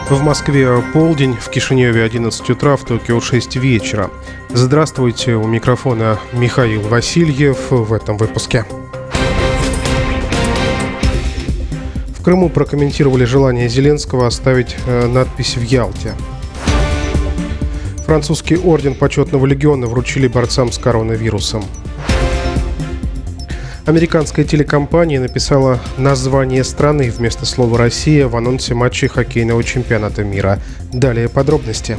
В Москве полдень, в Кишиневе 11 утра, в Токио 6 вечера. Здравствуйте, у микрофона Михаил Васильев в этом выпуске. В Крыму прокомментировали желание Зеленского оставить надпись в Ялте. Французский орден почетного легиона вручили борцам с коронавирусом. Американская телекомпания написала название страны вместо слова «Россия» в анонсе матчей хоккейного чемпионата мира. Далее подробности.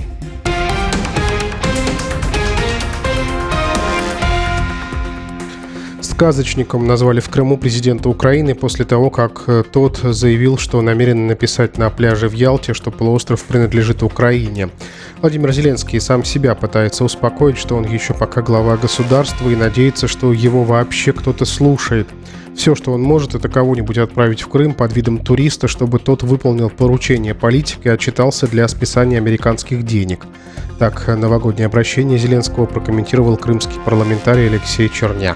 Сказочником назвали в Крыму президента Украины после того, как тот заявил, что намерен написать на пляже в Ялте, что полуостров принадлежит Украине. Владимир Зеленский сам себя пытается успокоить, что он еще пока глава государства и надеется, что его вообще кто-то слушает. Все, что он может, это кого-нибудь отправить в Крым под видом туриста, чтобы тот выполнил поручение политика и отчитался для списания американских денег. Так, новогоднее обращение Зеленского прокомментировал крымский парламентарий Алексей Черняк.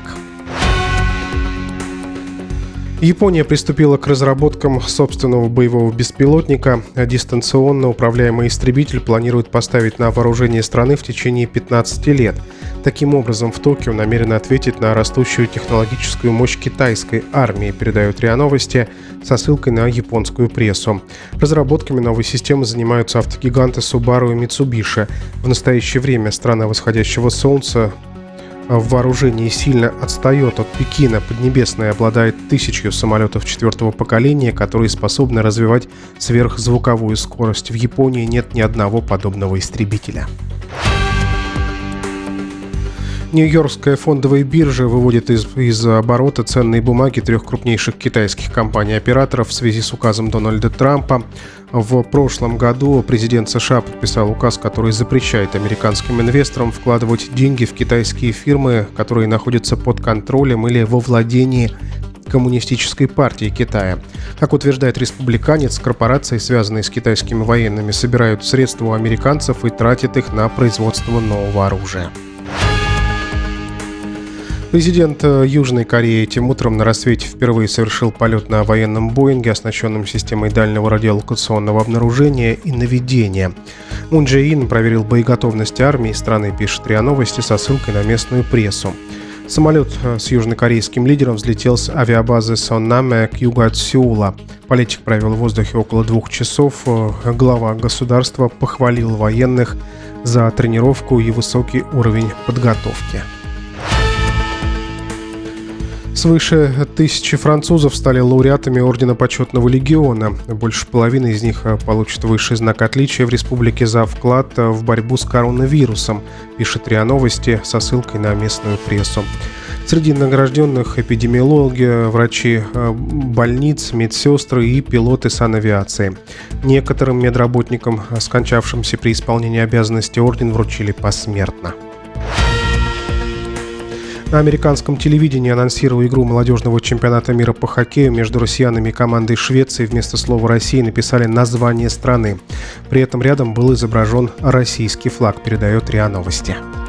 Япония приступила к разработкам собственного боевого беспилотника. Дистанционно управляемый истребитель планирует поставить на вооружение страны в течение 15 лет. Таким образом, в Токио намерены ответить на растущую технологическую мощь китайской армии, передают РИА Новости со ссылкой на японскую прессу. Разработками новой системы занимаются автогиганты Subaru и Mitsubishi. В настоящее время страна восходящего солнца в вооружении сильно отстает от Пекина. Поднебесная обладает 1000 самолетов 4-го поколения, которые способны развивать сверхзвуковую скорость. В Японии нет ни одного подобного истребителя. Нью-Йоркская фондовая биржа выводит из оборота ценные бумаги 3 крупнейших китайских компаний-операторов в связи с указом Дональда Трампа. В прошлом году президент США подписал указ, который запрещает американским инвесторам вкладывать деньги в китайские фирмы, которые находятся под контролем или во владении Коммунистической партии Китая. Как утверждает республиканец, корпорации, связанные с китайскими военными, собирают средства у американцев и тратят их на производство нового оружия. Президент Южной Кореи этим утром на рассвете впервые совершил полет на военном Боинге, оснащенном системой дальнего радиолокационного обнаружения и наведения. Мун Чжэ Ин проверил боеготовность армии страны, пишет РИА Новости со ссылкой на местную прессу. Самолет с южнокорейским лидером взлетел с авиабазы Соннаме к югу от Сеула. Политик провел в воздухе около 2 часов. Глава государства похвалил военных за тренировку и высокий уровень подготовки. Свыше 1000 французов стали лауреатами Ордена Почетного Легиона. Больше половины из них получат высший знак отличия в республике за вклад в борьбу с коронавирусом, пишет РИА Новости со ссылкой на местную прессу. Среди награжденных эпидемиологи, врачи больниц, медсестры и пилоты санавиации. Некоторым медработникам, скончавшимся при исполнении обязанностей, орден вручили посмертно. На американском телевидении, анонсируя игру молодежного чемпионата мира по хоккею между россиянами и командой Швеции, вместо слова «Россия» написали название страны. При этом рядом был изображен российский флаг, передает РИА Новости.